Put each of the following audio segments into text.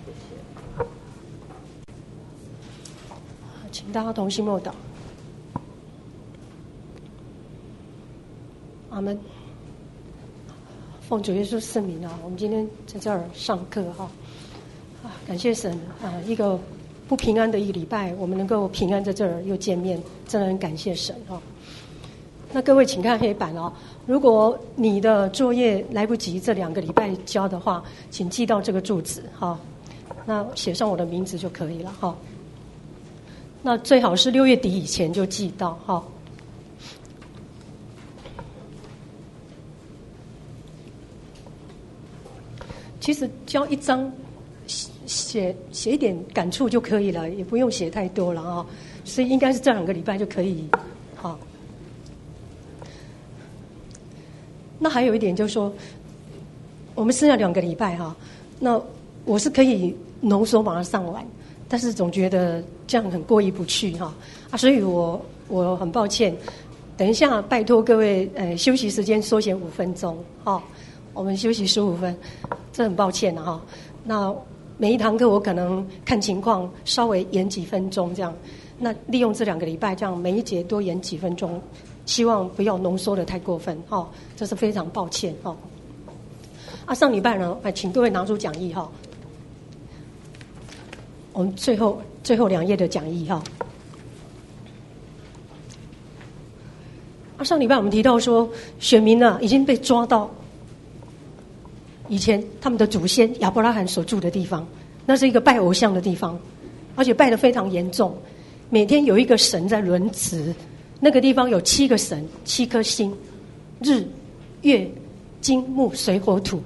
请大家同心默祷。阿们。奉主耶稣圣名啊，我们今天在这儿上课哈，感谢神啊，一个不平安的一个礼拜，我们能够平安在这儿又见面，真的很感谢神哈。那各位请看黑板哦，如果你的作业来不及这2个礼拜交的话，请寄到这个住址哈，那写上我的名字就可以了哈。那最好是6月底以前就寄到哈。其实交一张写一点感触就可以了，也不用写太多了啊，所以应该是这2个礼拜就可以好。那还有一点就是说，我们剩下2个礼拜哈，那我是可以浓缩把它上完，但是总觉得这样很过意不去哈所以我很抱歉，等一下拜托各位休息时间缩减5分钟哈，我们休息15分，这很抱歉哈。那每一堂课我可能看情况稍微延几分钟这样，那利用这2个礼拜这样每一节多延几分钟，希望不要浓缩的太过分哈，这是非常抱歉哈。上礼拜呢，请各位拿出讲义哈，我们最后2页的讲义哈。上礼拜我们提到说，选民呢已经被抓到以前他们的祖先亚伯拉罕所住的地方，那是一个拜偶像的地方，而且拜得非常严重，每天有一个神在轮值，那个地方有7个神，7颗星，日、月、金、木、水、火、土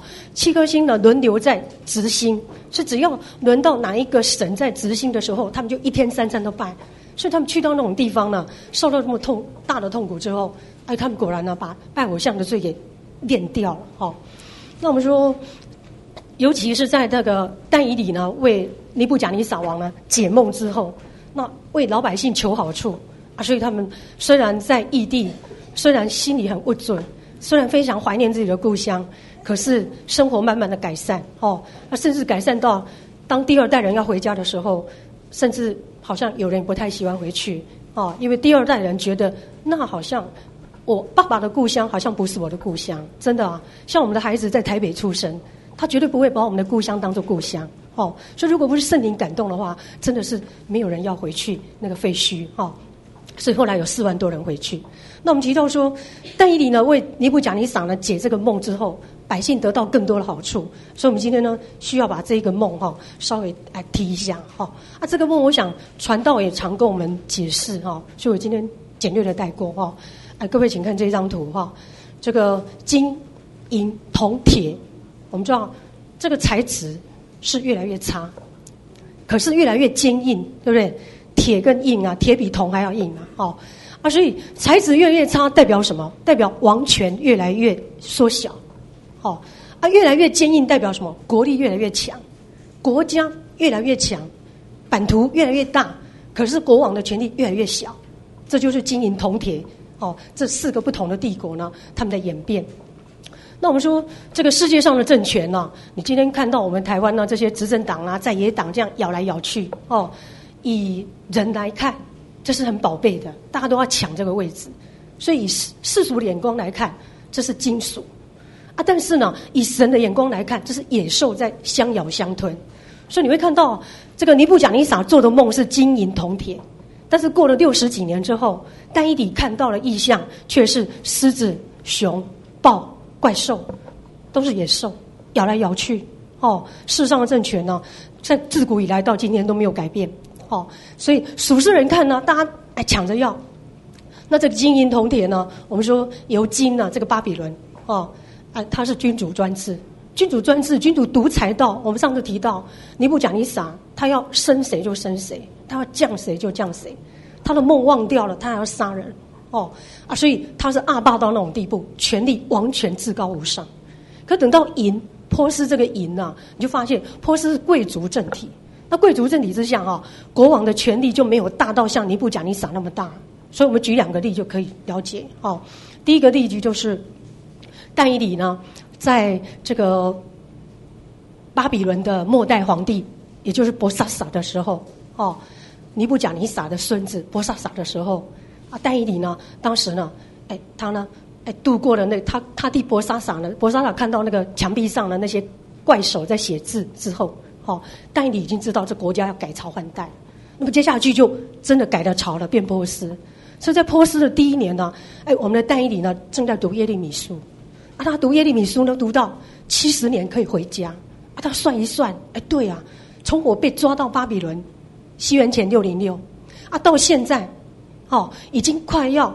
7颗星呢轮流在值星，是只要轮到哪一个神在值星的时候，他们就1天3餐都拜。所以他们去到那种地方呢，受到这么大的痛苦之后，他们果然呢把拜偶像的罪给练掉了那我们说，尤其是在那个但以理呢为尼布甲尼撒王呢解梦之后，那为老百姓求好处所以他们虽然在异地，虽然心里很不准，虽然非常怀念自己的故乡，可是生活慢慢的改善甚至改善到当第2代人要回家的时候，甚至好像有人不太喜欢回去因为第2代人觉得那好像我爸爸的故乡好像不是我的故乡，真的像我们的孩子在台北出生，他绝对不会把我们的故乡当作故乡所以如果不是圣灵感动的话，真的是没有人要回去那个废墟所以后来有4万多人回去。那我们提到说，但以理呢为尼布甲尼撒呢解这个梦之后，百姓得到更多的好处，所以我们今天呢需要把这个梦稍微来提一下这个梦我想传道也常跟我们解释所以我今天简略的带过各位请看这张图这个金银铜铁，我们知道这个材质是越来越差，可是越来越坚硬，对不对？铁更硬铁比铜还要硬所以材质越来越差代表什么？代表王权越来越缩小越来越坚硬代表什么？国力越来越强，国家越来越强，版图越来越大，可是国王的权力越来越小，这就是金银铜铁这4个不同的帝国呢，他们的演变。那我们说这个世界上的政权呢，你今天看到我们台湾呢这些执政党在野党这样咬来咬去以人来看，这是很宝贝的，大家都要抢这个位置，所以以世俗的眼光来看，这是金属但是呢，以神的眼光来看，这是野兽在相咬相吞。所以你会看到这个尼布甲尼撒做的梦是金银铜铁，但是过了60几年之后，但以理看到了异象，却是狮子、熊、豹、怪兽，都是野兽咬来咬去世上的政权呢，在自古以来到今天都没有改变所以属世人看呢，大家抢着要。那这个金银铜铁呢，我们说由金这个巴比伦他是君主专制，君主独裁到我们上次提到尼布甲尼撒，他要生谁就生谁，他要降谁就降谁，他的梦忘掉了，他还要杀人所以他是恶霸到那种地步，权力王权至高无上。可等到波斯这个银你就发现波斯是贵族政体，那贵族政体之下国王的权力就没有大到像尼布甲尼撒那么大。所以我们举2个例就可以了解第一个例句就是但以理呢在这个巴比伦的末代皇帝，也就是伯沙撒的时候，尼布甲尼撒的孙子伯沙撒的时候，但以理呢，当时呢，他呢，度过了他弟伯沙撒呢，伯沙撒看到那个墙壁上的那些怪手在写字之后，但以理已经知道这国家要改朝换代，那么接下去就真的改了朝了，变波斯。所以在波斯的第一年呢，我们的但以理呢正在读耶利米书，他读耶利米书呢读到70年可以回家，他算一算，对啊，从我被抓到巴比伦，西元前606，到现在，已经快要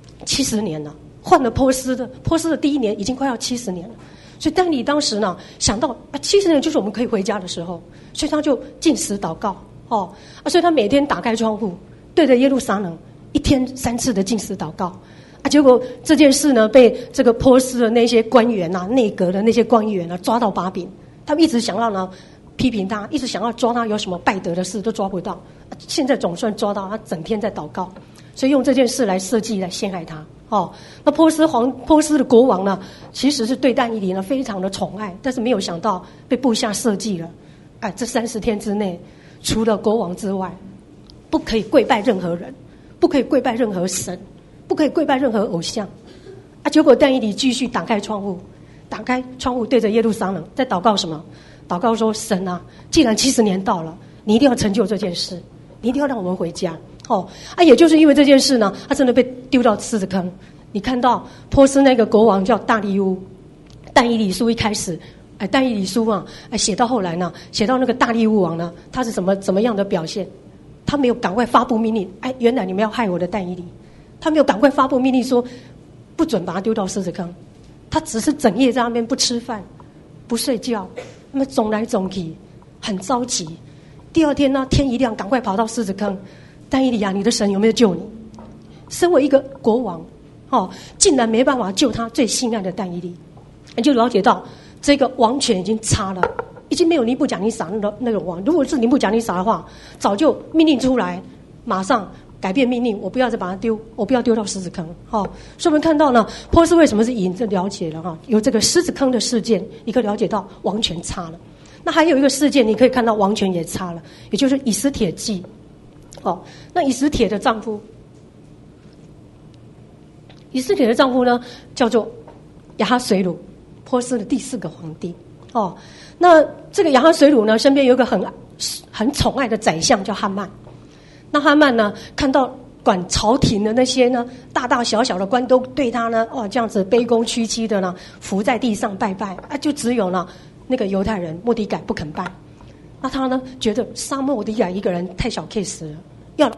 70年了。换了波斯的第一年已经快要70年了，所以但以理当时呢想到70年就是我们可以回家的时候，所以他就禁食祷告，所以他每天打开窗户对着耶路撒冷，一天3次的禁食祷告，结果这件事呢被这个波斯的那些官员内阁的那些官员抓到把柄，他们一直想要呢批评他，一直想要抓他有什么败德的事都抓不到，现在总算抓到，他整天在祷告，所以用这件事来设计来陷害他。那波斯的国王呢，其实是对但以理呢非常的宠爱，但是没有想到被部下设计了，这30天之内，除了国王之外，不可以跪拜任何人，不可以跪拜任何神，不可以跪拜任何偶像。结果但以理继续打开窗户对着耶路撒冷，在祷告什么？祷告说：神啊，既然70年到了，你一定要成就这件事，你一定要让我们回家。也就是因为这件事呢，他真的被丢到狮子坑。你看到波斯那个国王叫大利乌，但以理书一开始，但以理书写到后来呢，写到那个大利乌王呢，他是怎么样的表现？他没有赶快发布命令，原来你们要害我的但以理，他没有赶快发布命令说不准把他丢到狮子坑，他只是整夜在那边不吃饭不睡觉，那么总来总去，很着急。第二天呢，天一亮，赶快跑到狮子坑。但以理你的神有没有救你？身为一个国王，竟然没办法救他最心爱的但以理，你就了解到这个王权已经差了，已经没有尼布甲尼撒那个王。如果是尼布甲尼撒的话，早就命令出来，马上改变命令，我不要再把他丢，我不要丢到狮子坑。所以我们看到呢，波斯为什么是赢，就了解了有这个狮子坑的事件，你可以了解到王权差了。那还有一个事件，你可以看到王权也差了，也就是以斯帖记。那以斯帖的丈夫呢，叫做亚哈随鲁，波斯的第4个皇帝。那这个亚哈随鲁呢，身边有一个很宠爱的宰相叫哈曼。那哈曼呢，看到管朝廷的那些呢大大小小的官都对他呢这样子卑躬屈膝的呢伏在地上拜拜，就只有呢那个犹太人末底改不肯拜。那他呢觉得杀末底改一个人太小 case 了，要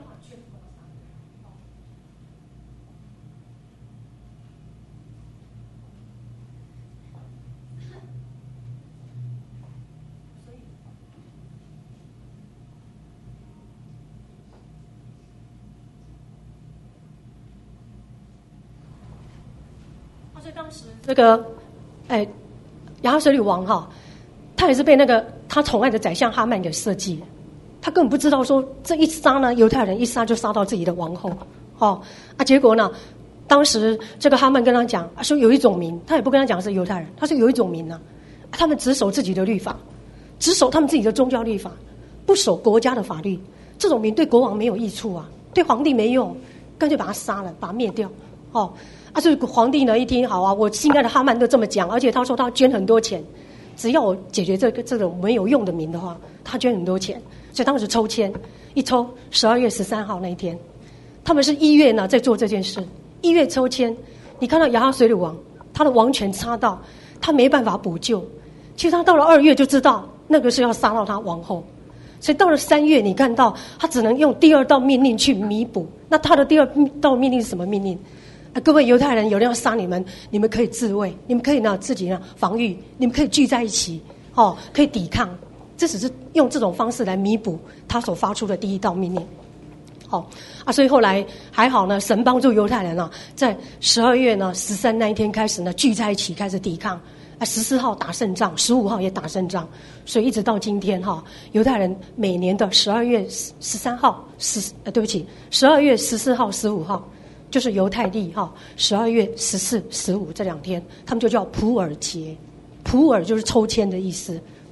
所以当时这个亚哈随鲁王他也是被那个他宠爱的宰相哈曼给设计了，他根本不知道说这一杀呢，犹太人一杀就杀到自己的王后，结果呢，当时这个哈曼跟他讲说有一种民，他也不跟他讲是犹太人，他说有一种民呢，他们只守自己的律法，只守他们自己的宗教律法，不守国家的法律，这种民对国王没有益处对皇帝没用，干脆把他杀了，把他灭掉。所以皇帝呢一听，好我心爱的哈曼都这么讲，而且他说他捐很多钱，只要我解决这种没有用的民的话，他捐很多钱。所以当时抽签，一抽12月13号那一天，他们是1月呢在做这件事，1月抽签，你看到亚哈随鲁王他的王权差到他没办法补救，其实他到了2月就知道那个是要杀到他王后，所以到了3月你看到他只能用第2道命令去弥补。那他的第2道命令是什么命令？各位犹太人，有人要杀你们，你们可以自卫，你们可以呢自己呢防御，你们可以聚在一起，可以抵抗。这只是用这种方式来弥补他所发出的第1道命令。所以后来还好呢，神帮助犹太人在12月呢13那一天开始呢聚在一起开始抵抗。14号打胜仗，15号也打胜仗，所以一直到今天犹太人每年的12月13号12月14号15号就是犹太历12月14、15这2天，他们就叫普尔节。普尔就是抽签的意思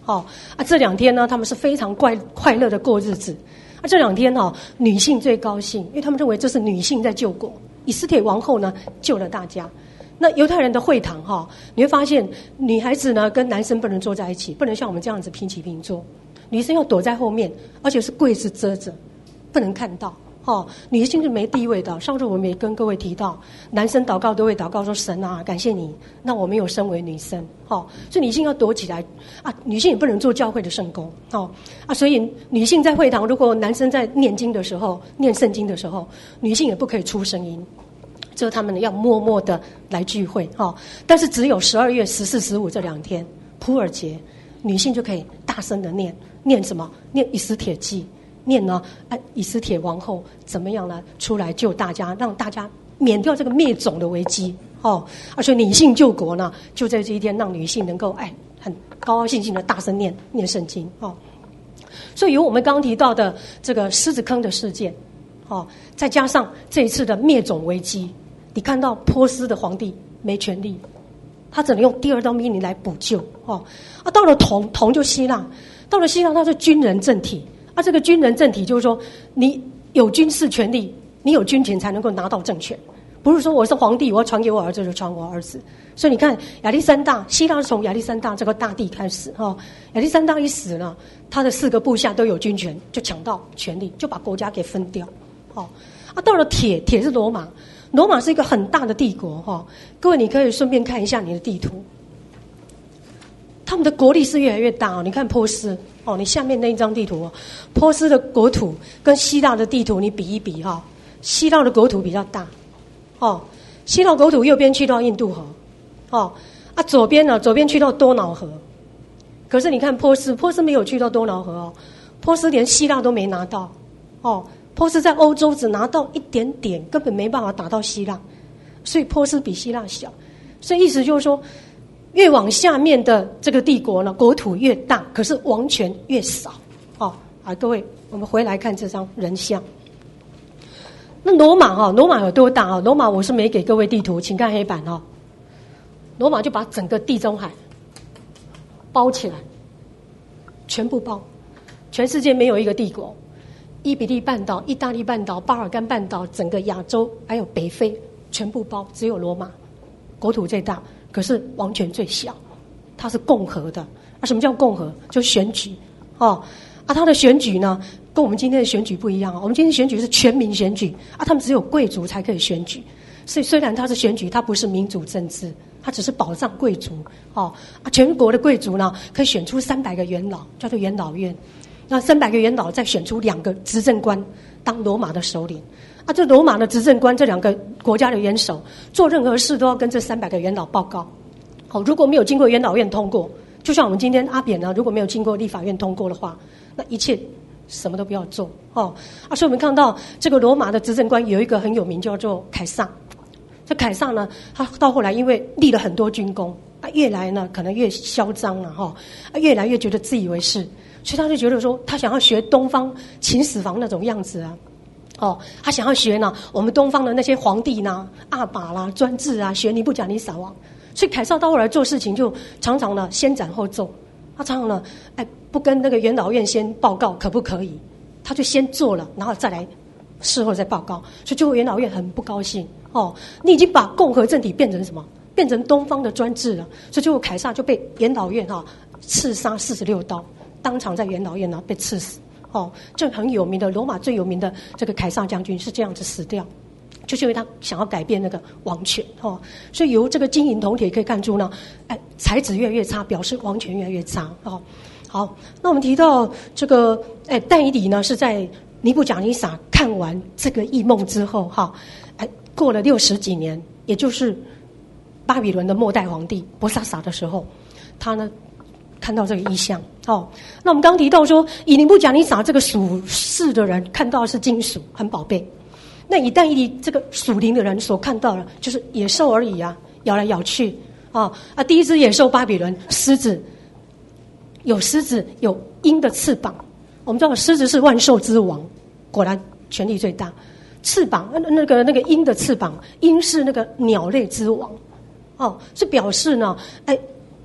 这2天呢，他们是非常快乐的过日子。这2天女性最高兴，因为他们认为这是女性在救国。以斯帖王后呢救了大家。那犹太人的会堂你会发现女孩子呢跟男生不能坐在一起，不能像我们这样子平起平坐，女生要躲在后面，而且是柜子遮着，不能看到。女性是没地位的。上次我们也跟各位提到，男生祷告都会祷告说：“神啊，感谢你，那我没有身为女生。”所以女性要躲起来啊，女性也不能做教会的圣工。所以女性在会堂，如果男生在念经的时候、念圣经的时候，女性也不可以出声音，就他们要默默的来聚会。但是只有12月14、15这2天，普珥节，女性就可以大声的念什么？念以斯帖记。念呢，以斯帖王后怎么样呢？出来救大家，让大家免掉这个灭种的危机。所以女性救国呢，就在这一天，让女性能够很高高兴兴的大声念圣经。所以由我们刚刚提到的这个狮子坑的事件，再加上这一次的灭种危机，你看到波斯的皇帝没权力，他只能用第2道命令来补救。到了同就希腊，到了希腊，他是军人政体。这个军人政体就是说，你有军事权力，你有军权才能够拿到政权，不是说我是皇帝，我要传给我儿子就传我儿子。所以你看亚历山大，希腊是从亚历山大这个大帝开始。亚历山大一死了，他的4个部下都有军权，就抢到权力，就把国家给分掉。到了铁是罗马，罗马是一个很大的帝国。各位你可以顺便看一下你的地图，他们的国力是越来越大。你看波斯。你下面那一张地图，波斯的国土跟希腊的地图你比一比。希腊的国土比较大。希腊国土右边去到印度河。左边去到多瑙河。可是你看波斯没有去到多瑙河。波斯连希腊都没拿到。波斯在欧洲只拿到一点点，根本没办法打到希腊，所以波斯比希腊小。所以意思就是说，越往下面的这个帝国呢，国土越大，可是王权越少。各位，我们回来看这张人像。那罗马有多大？罗马我是没给各位地图，请看黑板。罗马就把整个地中海包起来，全部包，全世界没有一个帝国，伊比利半岛、意大利半岛、巴尔干半岛、整个亚洲还有北非全部包，只有罗马国土最大。可是王权最小，它是共和的。什么叫共和？就选举。它的选举呢，跟我们今天的选举不一样。我们今天选举是全民选举，他们只有贵族才可以选举。所以虽然它是选举，它不是民主政治，它只是保障贵族。全国的贵族呢，可以选出300个元老，叫做元老院。那300个元老再选出2个执政官当罗马的首领。这罗马的执政官，这2个国家的元首做任何事都要跟这300个元老报告。如果没有经过元老院通过，就像我们今天阿扁呢，如果没有经过立法院通过的话，那一切什么都不要做。所以我们看到这个罗马的执政官有一个很有名，叫做凯撒。这凯撒呢，他到后来因为立了很多军功，越来呢可能越嚣张了越来越觉得自以为是，所以他就觉得说，他想要学东方秦始皇那种样子啊。他想要学呢我们东方的那些皇帝呢，阿爸啦、专制啊，学尼布甲尼撒王。所以凯撒到后来做事情就常常呢先斩后奏，他常常呢不跟那个元老院先报告可不可以，他就先做了，然后再来事后再报告。所以最后元老院很不高兴。你已经把共和政体变成什么？变成东方的专制了。所以最后凯撒就被元老院刺杀46刀，当场在元老院呢被刺死。这很有名的罗马最有名的这个凯撒将军是这样子死掉，就是因为他想要改变那个王权。所以由这个金银铜铁可以看出呢，材质越来越差，表示王权越来越差。好，那我们提到这个但以理呢，是在尼布甲尼撒看完这个异梦之后过了60几年，也就是巴比伦的末代皇帝伯萨撒的时候，他呢看到这个异象。那我们刚提到说，以尼布甲尼撒这个属世的人看到的是金属，很宝贝。那以但以理这个属灵的人所看到的就是野兽而已啊，咬来咬去。第一只野兽巴比伦狮子，有狮子有鹰的翅膀。我们知道狮子是万兽之王，果然权力最大。翅膀那个鹰的翅膀，鹰是那个鸟类之王。是表示呢，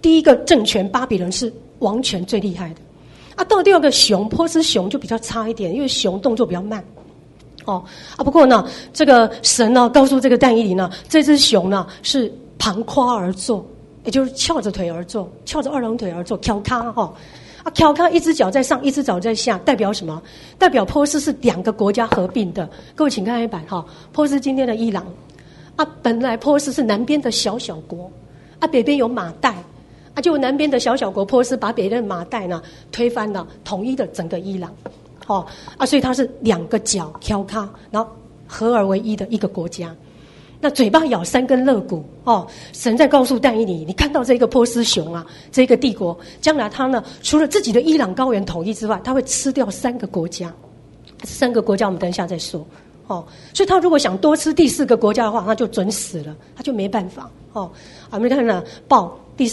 第一个政权巴比伦是王权最厉害的。到第二个熊，波斯熊就比较差一点，因为熊动作比较慢。不过呢，这个神呢告诉这个但以理呢，这只熊呢是盘夸而坐，也就是翘着腿而坐，翘着二郎腿而坐，翘咖翘咖一只脚在上，一只脚在下，代表什么？代表波斯是两个国家合并的。各位请看黑板波斯今天的伊朗本来波斯是南边的小小国北边有马代就南边的小小国波斯把北边的马代呢推翻了，统一的整个伊朗所以它是两个脚翘咖，然后合而为一的一个国家。那嘴巴咬3根肋骨神在告诉但以理，你看到这个波斯熊这个帝国将来它呢除了自己的伊朗高原统一之外，它会吃掉3个国家，3个国家我们等一下再说所以他如果想多吃第4个国家的话，他就准死了，他就没办法我们看了豹，第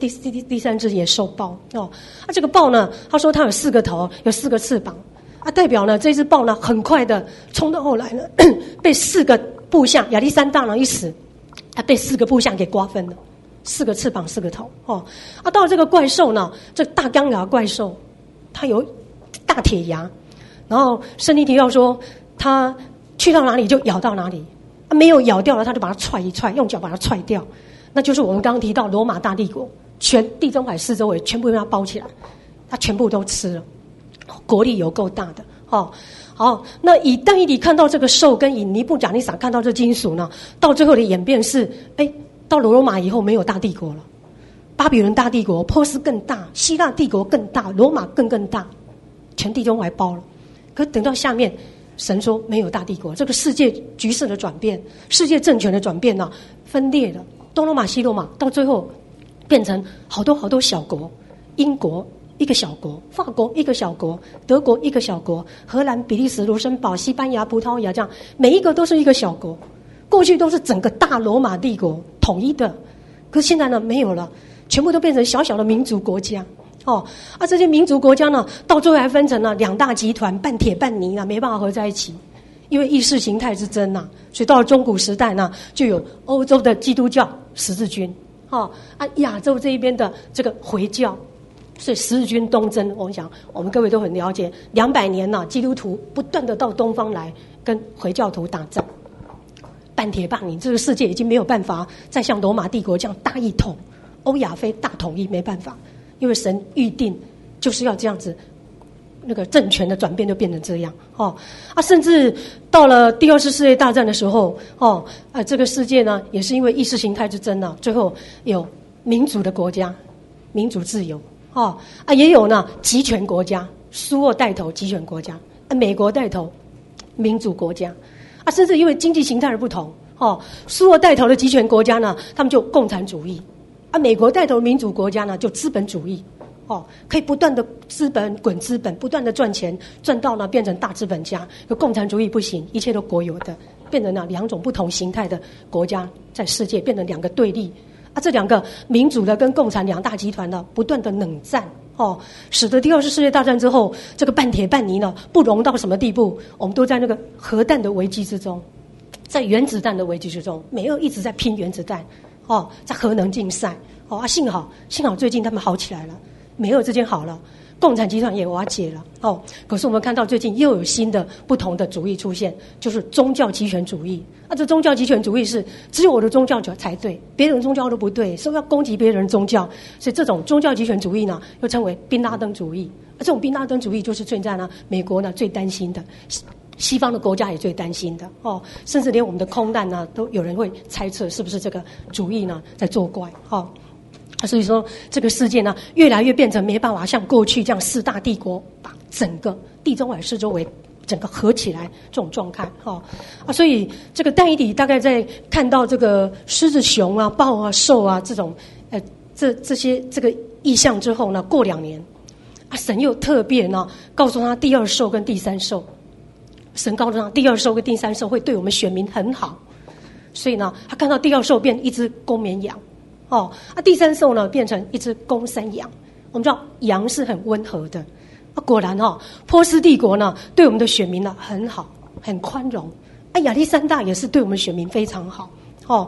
3只野兽豹这个豹呢，他说它有4个头，有4个翅膀代表呢这只豹呢很快的冲到后来呢被4个部下，亚历山大呢一死被4个部下给瓜分了，4个翅膀4个头到这个怪兽呢，这大钢牙怪兽它有大铁牙，然后圣经提到说它去到哪里就咬到哪里没有咬掉了他就把它踹一踹，用脚把它踹掉，那就是我们刚刚提到罗马大帝国，全地中海四周围全部被它包起来，它全部都吃了，国力有够大的好，那以但以理看到这个兽，跟以尼布甲尼撒看到这金属呢，到最后的演变是到罗马以后没有大帝国了，巴比伦大帝国，波斯更大，希腊帝国更大，罗马更大，全地中海包了。可等到下面神说没有大帝国，这个世界局势的转变，世界政权的转变呢，分裂了，东罗马西罗马到最后变成好多好多小国，英国一个小国，法国一个小国，德国一个小国，荷兰、比利时、卢森堡、西班牙、葡萄牙，这样每一个都是一个小国。过去都是整个大罗马帝国统一的，可是现在呢没有了，全部都变成小小的民族国家这些民族国家呢，到最后还分成了2大集团，半铁半泥没办法合在一起，因为意识形态之争所以到了中古时代呢，就有欧洲的基督教十字军亚洲这一边的这个回教。所以十字军东征，我想我们各位都很了解，200年基督徒不断的到东方来跟回教徒打仗，半铁半泥，这个世界已经没有办法再像罗马帝国这样大一统，欧亚非大统一，没办法，因为神预定就是要这样子，那个政权的转变就变成这样甚至到了第2次世界大战的时候这个世界呢也是因为意识形态之争最后有民主的国家，民主自由也有呢集权国家，苏俄带头集权国家美国带头民主国家甚至因为经济形态的不同苏俄带头的集权国家呢，他们就共产主义美国带头民主国家呢就资本主义可以不断的资本滚资本，不断的赚钱，赚到呢变成大资本家。可共产主义不行，一切都国有的，变成了2种不同形态的国家，在世界变成2个对立这2个民主的跟共产2大集团呢不断的冷战使得第2次世界大战之后，这个半铁半泥呢不容到什么地步？我们都在那个核弹的危机之中，在原子弹的危机之中，美俄一直在拼原子弹在核能竞赛幸好最近他们好起来了，美俄之间好了，共产集团也瓦解了可是我们看到最近又有新的不同的主义出现，就是宗教极权主义这宗教极权主义是只有我的宗教才对，别人宗教都不对，所以要攻击别人宗教，所以这种宗教极权主义呢又称为宾拉登主义这种宾拉登主义就是现在呢美国呢最担心的，西方的国家也最担心的甚至连我们的空难呢都有人会猜测是不是这个主义呢在作怪所以说这个世界呢越来越变成没办法像过去这样4大帝国把整个地中海四周围整个合起来这种状态所以这个但以理大概在看到这个狮子熊豹兽这种这些这个意象之后呢，过2年神又特别呢告诉他第2兽跟第3兽，神告诉他第2兽跟第3兽会对我们选民很好，所以呢他看到第2兽变一只公绵羊第3兽呢变成一只公山羊。我们知道羊是很温和的果然波斯帝国呢对我们的选民呢很好，很宽容亚历山大也是对我们选民非常好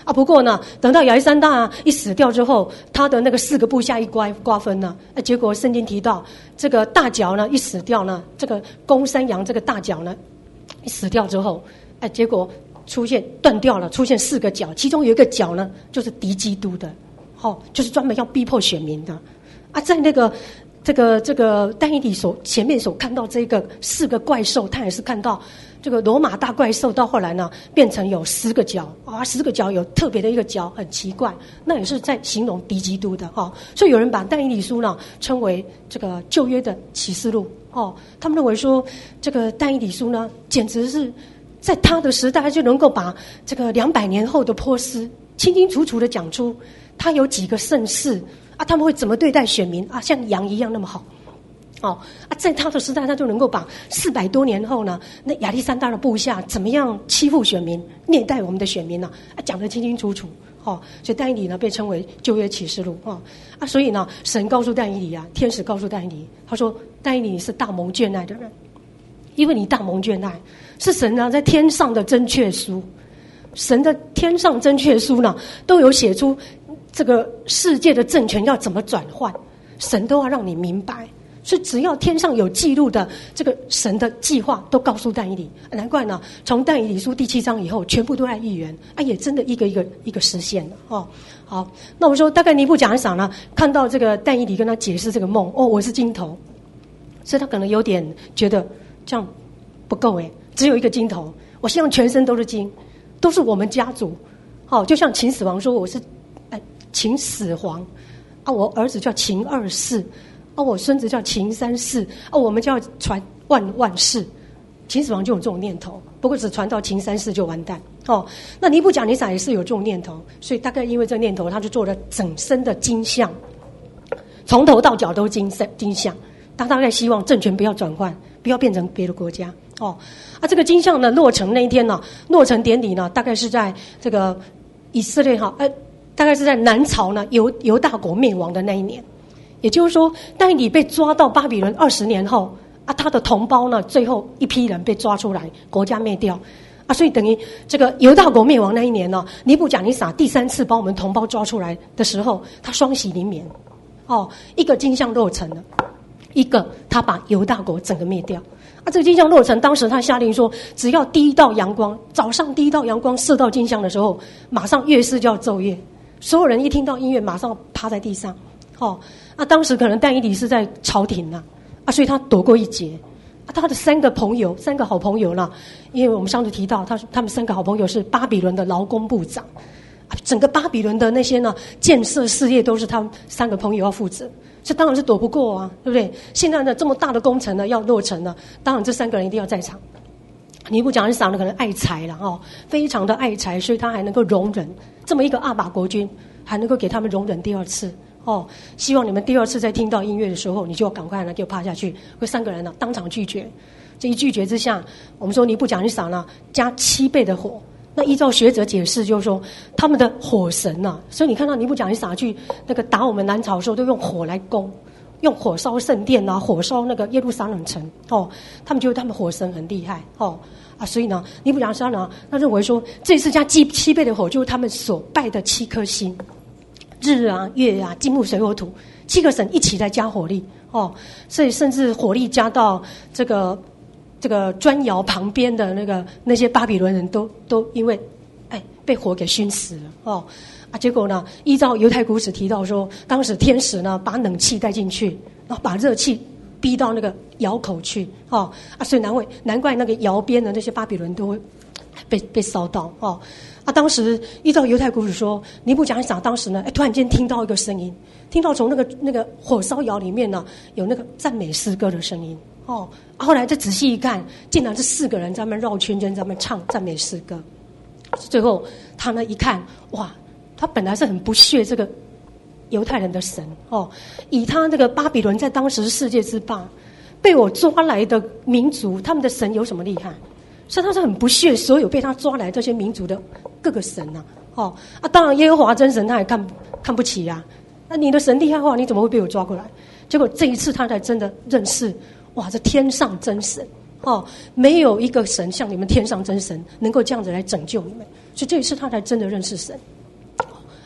啊。不过呢，等到亚历山大一死掉之后，他的那个4个部下一瓜分呢，结果圣经提到这个大角呢一死掉呢，这个公山羊这个大角呢一死掉之后，结果出现断掉了，出现4个角，其中有一个角呢就是敌基督的，就是专门要逼迫选民的啊。在那个这个但以理前面所看到这个4个怪兽，他也是看到这个罗马大怪兽，到后来呢变成有10个角啊，10个角有特别的一个角很奇怪，那也是在形容敌基督的所以有人把但以理书呢称为这个旧约的启示录他们认为说这个但以理书呢简直是在他的时代就能够把这个200年后的波斯清清楚楚的讲出他有几个盛世啊，他们会怎么对待选民啊，像羊一样那么好在他的时代他就能够把400多年后呢那亚历山大的部下怎么样欺负选民虐待我们的选民呢讲得清清楚楚所以但以理呢被称为旧约启示录所以呢神告诉但以理天使告诉但以理，他说但以理你是大蒙眷爱的人，因为你大蒙眷爱，是神呢在天上的真确书，神的天上真确书呢都有写出这个世界的政权要怎么转换，神都要让你明白。所以只要天上有记录的这个神的计划都告诉但以理，难怪呢从但以理书第7章以后全部都在预言也真的一个实现了好，那我们说大概尼布甲尼撒呢看到这个但以理跟他解释这个梦我是金头，所以他可能有点觉得这样不够只有一个金头，我希望全身都是金，都是我们家族就像秦始皇说我是秦始皇我儿子叫秦2世我孙子叫秦3世我们就要传万世。秦始皇就有这种念头，不过只传到秦3世就完蛋那尼布甲尼撒也是有这种念头，所以大概因为这个念头，他就做了整身的金像，从头到脚都金像。他大概希望政权不要转换，不要变成别的国家这个金像呢落成那一天呢，落成典礼呢，大概是在这个以色列大概是在南朝呢犹大国灭亡的那一年。也就是说但以理被抓到巴比伦20年后他的同胞呢最后一批人被抓出来，国家灭掉所以等于这个犹大国灭亡那一年呢，尼布甲尼撒第3次把我们同胞抓出来的时候，他双喜临眠一个金像落成了，一个他把犹大国整个灭掉这个金像落成，当时他下令说只要第一道阳光，早上第一道阳光射到金像的时候，马上乐师就要奏乐，所有人一听到音乐马上趴在地上当时可能但以理是在朝廷所以他躲过一劫他的3个好朋友呢，因为我们上次提到他们3个好朋友是巴比伦的劳工部长整个巴比伦的那些呢建设事业都是他们3个朋友要负责，这当然是躲不过对不对？现在呢这么大的工程呢要落成了，当然这3个人一定要在场。尼布甲尼撒呢可能爱财了非常的爱财，所以他还能够容忍这么一个阿玛国君，还能够给他们容忍第2次希望你们第2次在听到音乐的时候，你就赶快呢就趴下去。这3个人呢当场拒绝，这一拒绝之下，我们说尼布甲尼撒呢加7倍的火。那依照学者解释，就是说他们的火神所以你看到尼布甲尼撒去那个打我们南朝的时候，都用火来攻，用火烧圣殿火烧那个耶路撒冷城他们觉得他们火神很厉害所以呢尼布甲尼撒呢他认为说这次加7倍的火就是他们所拜的7颗星。日月金木水火土7个神一起在加火力所以甚至火力加到这个砖窑旁边的那些巴比伦人都因为被火给熏死了结果呢依照犹太古史提到说，当时天使呢把冷气带进去，然后把热气逼到那个窑口去所以难怪那个窑边的那些巴比伦都会被烧到当时依照犹太古史说，尼布甲尼撒当时呢突然间听到一个声音，听到从那个火烧窑里面呢有那个赞美诗歌的声音后来再仔细一看，竟然是4个人在那边绕圈圈在那边唱赞美诗歌。最后他呢一看，哇，他本来是很不屑这个犹太人的神以他这个巴比伦在当时是世界之霸，被我抓来的民族，他们的神有什么厉害？所以他是很不屑所有被他抓来这些民族的各个神当然耶和华真神他也看不起那你的神厉害的话，你怎么会被我抓过来？结果这一次他才真的认识，哇，这天上真神没有一个神像你们天上真神能够这样子来拯救你们，所以这一次他才真的认识神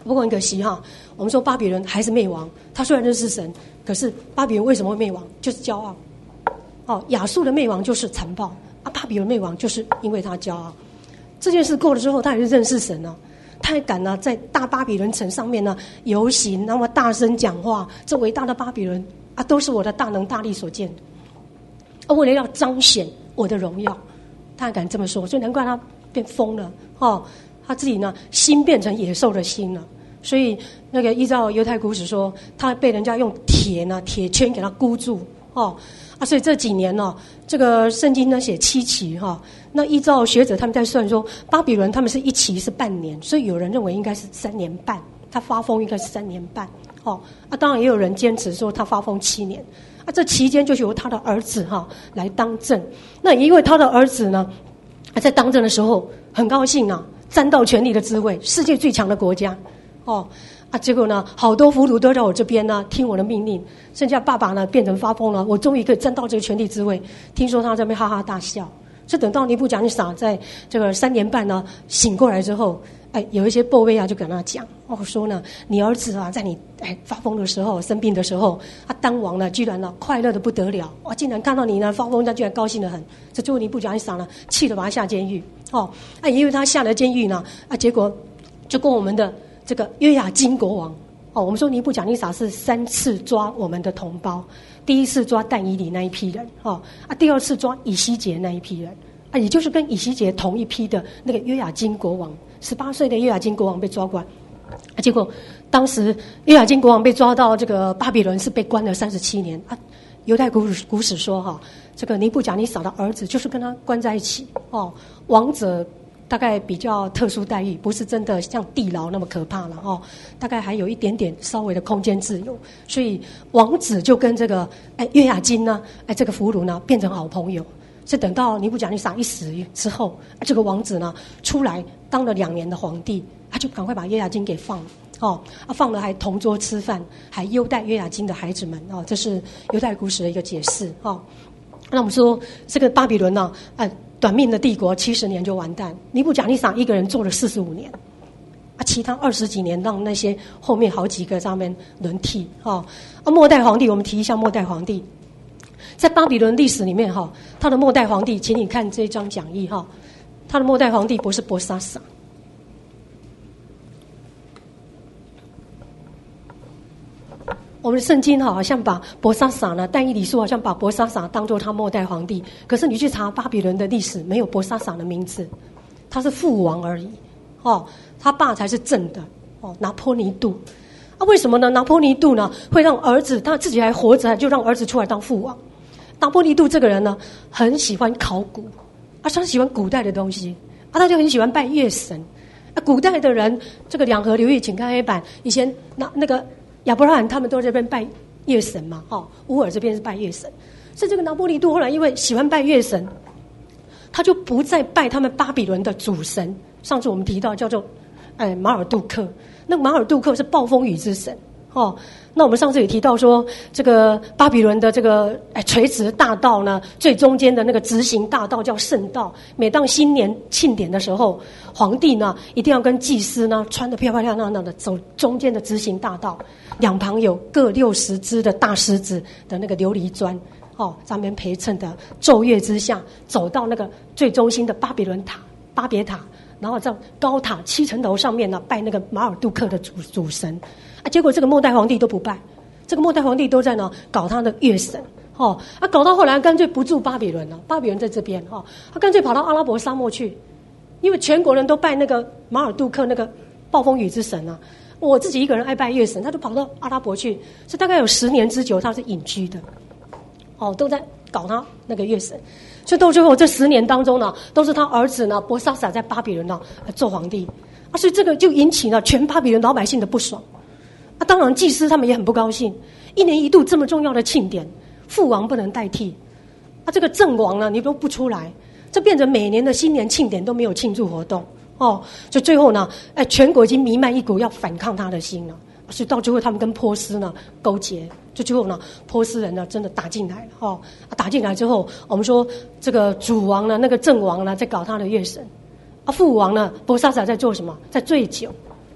不过很可惜哈，我们说巴比伦还是灭亡。他虽然认识神，可是巴比伦为什么会灭亡？就是骄傲。亚述的灭亡就是残暴，巴比伦灭亡就是因为他骄傲。这件事过了之后，他也是认识神了，他还敢呢在大巴比伦城上面呢游行，那么大声讲话，这伟大的巴比伦都是我的大能大力所建的，为了要彰显我的荣耀，他还敢这么说，所以难怪他变疯了他自己呢心变成野兽的心了。所以那个依照犹太古史说，他被人家用铁圈给他箍住所以这几年呢，这个圣经呢写7期那依照学者他们在算说，巴比伦他们是一期是半年，所以有人认为应该是3年半，他发疯应该是3年半当然也有人坚持说他发疯7年这期间就由他的儿子来当政。那也因为他的儿子呢在当政的时候很高兴沾到权力的滋味，世界最强的国家结果呢，好多俘虏都在我这边呢，听我的命令。剩下爸爸呢，变成发疯了。我终于可以沾到这个权力滋味。听说他在那边哈哈大笑。这等到尼布甲尼撒在这个3年半呢醒过来之后，有一些报卫就跟他讲，说呢，你儿子在你发疯的时候、生病的时候，他当王呢，居然呢快乐的不得了。竟然看到你呢发疯，他居然高兴得很。这最后尼布甲尼撒呢，气得把他下监狱。因为他下了监狱呢，结果就跟我们的这个约雅斤国王我们说尼布甲尼撒是3次抓我们的同胞，第一次抓但以理那一批人第二次抓以西结那一批人也就是跟以西结同一批的那个约雅斤国王，18岁的约雅斤国王被抓过来结果当时约雅斤国王被抓到这个巴比伦是被关了37年犹太古史说这个尼布甲尼撒的儿子就是跟他关在一起王者大概比较特殊待遇，不是真的像地牢那么可怕了大概还有一点点稍微的空间自由，所以王子就跟这个约雅斤呢这个俘虏呢变成好朋友。是等到尼布甲尼撒一死之后这个王子呢出来当了2年的皇帝，他就赶快把约雅斤给放了放了还同桌吃饭，还优待约雅斤的孩子们这是犹太古史的一个解释那我们说这个巴比伦呢短命的帝国70年就完蛋，尼布甲尼撒一个人做了45年其他20几年让那些后面好几个上面轮替末代皇帝，我们提一下末代皇帝，在巴比伦历史里面他的末代皇帝，请你看这张讲义他的末代皇帝不是伯沙撒。我们的圣经好像把伯沙撒呢，但以理书好像把伯沙撒当作他末代皇帝，可是你去查巴比伦的历史，没有伯沙撒的名字，他是父王而已他爸才是正的拿坡尼度为什么呢？拿坡尼度呢会让儿子，他自己还活着就让儿子出来当父王。拿坡尼度这个人呢很喜欢考古他喜欢古代的东西他就很喜欢拜月神古代的人，这个两河流域请看黑板，以前那个亚伯拉罕他们都在这边拜月神嘛乌尔这边是拜月神，所以这个拿坡尼度后来因为喜欢拜月神，他就不再拜他们巴比伦的主神。上次我们提到叫做马尔杜克，那马尔杜克是暴风雨之神那我们上次也提到说，这个巴比伦的这个垂直大道呢，最中间的那个直行大道叫圣道。每当新年庆典的时候，皇帝呢一定要跟祭司呢穿得漂漂亮亮的走中间的直行大道，两旁有各60只的大狮子的那个琉璃砖上面陪衬的，昼夜之下走到那个最中心的巴比伦塔巴别塔，然后在高塔7层楼上面呢拜那个马尔杜克的主神结果这个末代皇帝都不拜，这个末代皇帝都在呢搞他的月神搞到后来干脆不住巴比伦了，巴比伦在这边他干脆跑到阿拉伯沙漠去，因为全国人都拜那个马尔杜克那个暴风雨之神我自己一个人爱拜月神，他就跑到阿拉伯去，所以大概有10年之久他是隐居的都在搞他那个月神。所以到最后这10年当中呢，都是他儿子呢伯沙撒在巴比伦呢做皇帝所以这个就引起了全巴比伦老百姓的不爽当然祭司他们也很不高兴，1年1度这么重要的庆典，父王不能代替这个正王呢你都不出来，这变成每年的新年庆典都没有庆祝活动所以最后呢全国已经弥漫一股要反抗他的心了，所以到最后他们跟波斯呢勾结，就最后呢波斯人呢真的打进来了打进来之后，我们说这个主王呢那个正王呢在搞他的月神父王呢伯沙撒在做什么？在醉酒，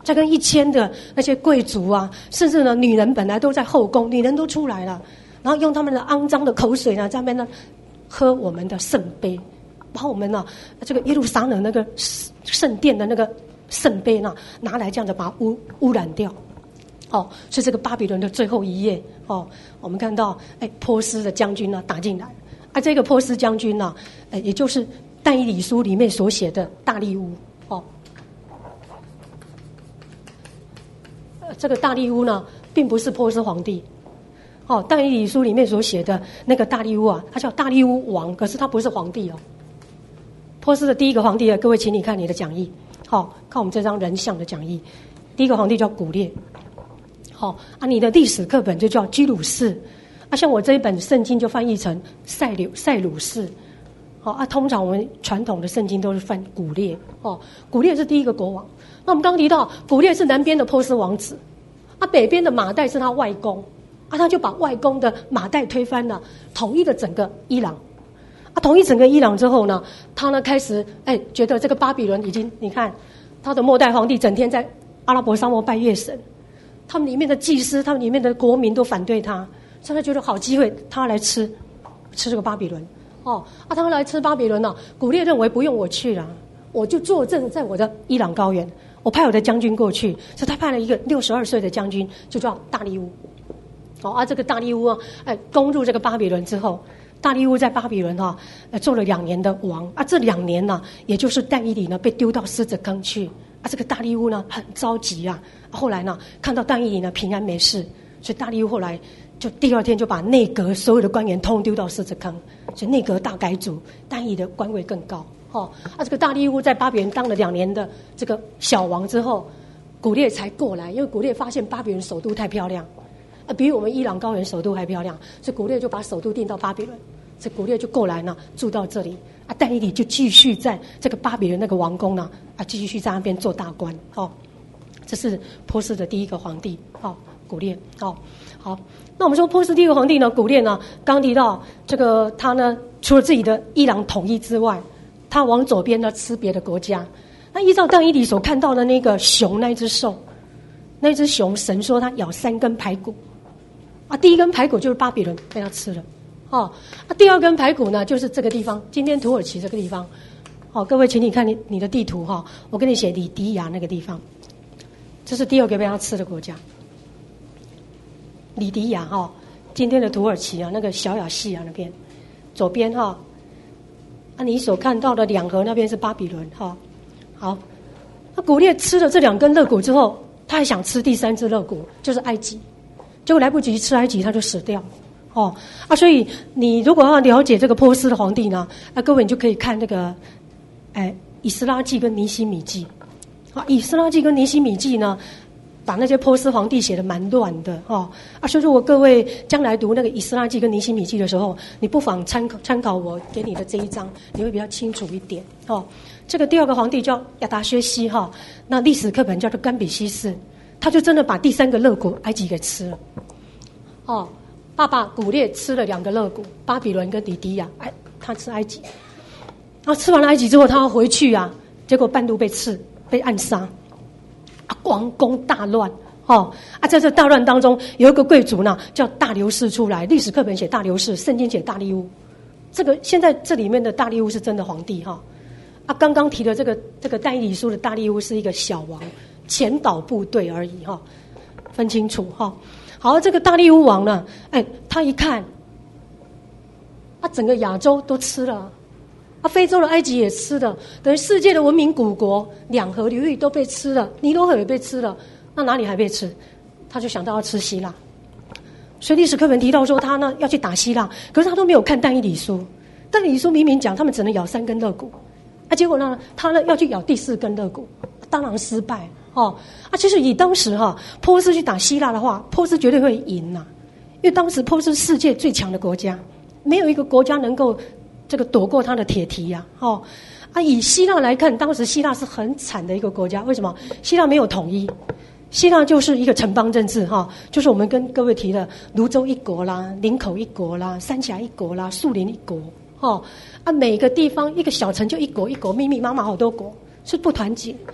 再跟1000的那些贵族啊，甚至呢女人本来都在后宫，女人都出来了，然后用他们的肮脏的口水呢，在那边呢喝我们的圣杯，把我们呢这个耶路撒冷那个圣殿的那个圣杯呢拿来这样子把它污染掉。所以这个巴比伦的最后一页我们看到波斯的将军呢打进来，这个波斯将军呢也就是但以理书里面所写的大利乌这个大利乌呢并不是波斯皇帝但以理书里面所写的那个大利乌啊，他叫大利乌王，可是他不是皇帝波斯的第一个皇帝各位请你看你的讲义看我们这张人像的讲义，第一个皇帝叫古列你的历史课本就叫居鲁士像我这一本圣经就翻译成塞鲁士通常我们传统的圣经都是翻古列古列是第一个国王。那我们刚刚提到古列是南边的波斯王子北边的马代是他外公他就把外公的马代推翻了，统一了整个伊朗统一整个伊朗之后呢，他呢开始觉得这个巴比伦已经，你看他的末代皇帝整天在阿拉伯沙漠拜月神，他们里面的祭司，他们里面的国民都反对他，所以他觉得好机会，他来吃这个巴比伦他来吃巴比伦古列认为不用我去了，我就坐镇在我的伊朗高原，我派我的将军过去，所以他派了一个62岁的将军，就叫大利乌这个大利乌攻入这个巴比伦之后，大利乌在巴比伦做了2年的王这2年呢，也就是但以理呢被丢到狮子坑去这个大利乌呢很着急后来呢看到但以理呢平安没事，所以大利乌后来就第2天就把内阁所有的官员通丢到狮子坑，所以内阁大改组，但以理的官位更高这个大利乌在巴比伦当了2年的这个小王之后，古列才过来，因为古列发现巴比伦首都太漂亮比我们伊朗高原首都还漂亮，所以古列就把首都定到巴比伦，所以古列就过来呢住到这里但以理就继续在这个巴比伦那个王宫呢继续在那边做大官这是波斯的第一个皇帝古列好，那我们说波斯第一个皇帝呢，古列呢刚提到这个他呢除了自己的伊朗统一之外，他往左边呢吃别的国家。那依照但以理所看到的那个熊，那一只兽，那只熊神说他咬3根排骨第1根排骨就是巴比伦被他吃了第2根排骨呢就是这个地方，今天土耳其这个地方各位请你看你的地图我跟你写里迪亚那个地方，这是第2个被他吃的国家，里迪亚今天的土耳其那个小亚细亚那边左边你所看到的2河那边是巴比伦好，那古列吃了这2根肋骨之后，他还想吃第3只肋骨，就是埃及，结果来不及吃埃及他就死掉所以你如果要了解这个波斯的皇帝呢各位你就可以看那个以斯拉记跟尼希米记以斯拉记跟尼希米记呢把那些波斯皇帝写得蛮乱的所以如果各位将来读那个以斯拉记跟尼希米记的时候，你不妨参考我给你的这一章，你会比较清楚一点这个第2个皇帝叫亚达薛西那历史课本叫做甘比西斯，他就真的把第3个肋骨埃及给吃了爸爸古列吃了2个肋骨，巴比伦跟里迪亚他吃埃及，然后吃完了埃及之后他要回去结果半路被暗杀王宫大乱在这大乱当中有一个贵族呢叫大流士出来，历史课本写大流士，圣经写大利乌，这个现在这里面的大利乌是真的皇帝刚刚提的这个但以理书的大利乌是一个小王，前导部队而已分清楚好，这个大利乌王呢他一看整个亚洲都吃了非洲的埃及也吃了，等于世界的文明古国2河流域都被吃了，尼罗河也被吃了，那哪里还被吃？他就想到要吃希腊，所以历史课本提到说他呢要去打希腊，可是他都没有看但以理书，但以理书明明讲他们只能咬3根肋骨结果呢他呢要去咬第4根肋骨，当然失败其实以当时波斯去打希腊的话，波斯绝对会赢因为当时波斯世界最强的国家，没有一个国家能够这个躲过他的铁蹄以希腊来看，当时希腊是很惨的一个国家，为什么？希腊没有统一，希腊就是一个城邦政治就是我们跟各位提的泸州一国啦，林口一国啦，三峡一国啦，树林一国每个地方一个小城就一国一国，密密麻麻好多国，是不团结。